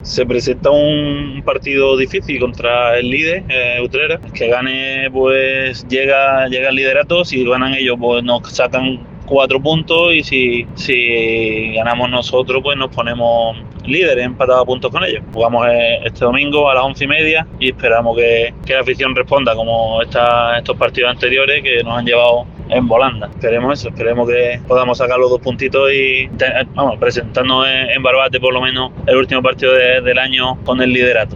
Se presenta un partido difícil contra el líder, Utrera. Que gane, pues llega al liderato. Si ganan ellos, pues nos sacan 4 puntos, y si ganamos nosotros, pues nos ponemos líderes, empatados a puntos con ellos. Jugamos este domingo a las 11:30 y esperamos que la afición responda como estos partidos anteriores que nos han llevado en volanda. Esperemos que podamos sacar los 2 puntitos y presentarnos en Barbate por lo menos el último partido del año con el liderato.